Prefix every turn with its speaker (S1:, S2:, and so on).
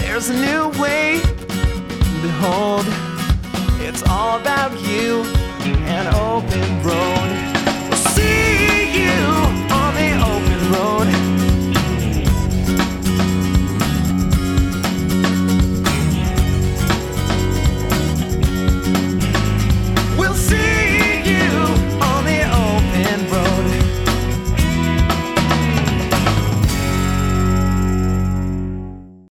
S1: There's a new way. Behold, it's all about you. And oh